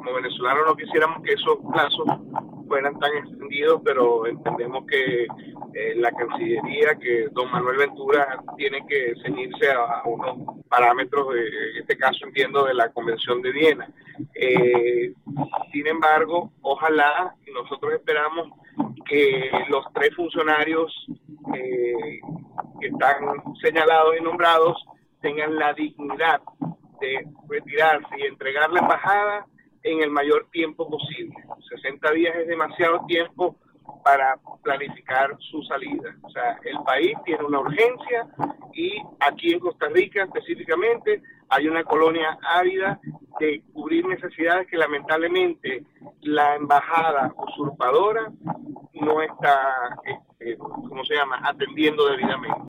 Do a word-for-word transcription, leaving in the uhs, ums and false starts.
como venezolanos no quisiéramos que esos plazos fueran tan extendidos, pero entendemos que eh, la Cancillería, que don Manuel Ventura tiene que ceñirse a, a unos parámetros, de, en este caso entiendo, de la Convención de Viena. Eh, sin embargo, ojalá, y nosotros esperamos que los tres funcionarios eh, que están señalados y nombrados tengan la dignidad de retirarse y entregar la embajada en el mayor tiempo posible. sesenta días es demasiado tiempo para planificar su salida. O sea, el país tiene una urgencia y aquí en Costa Rica específicamente hay una colonia ávida de cubrir necesidades que lamentablemente la embajada usurpadora no está, este, ¿cómo se llama?, atendiendo debidamente.